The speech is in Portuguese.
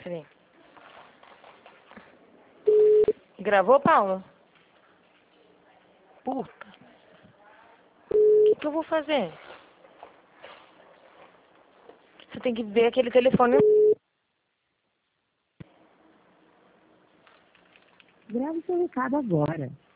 Peraí. Gravou, Paulo? Puta. O que eu vou fazer? Você tem que ver aquele telefone. Grave seu recado agora.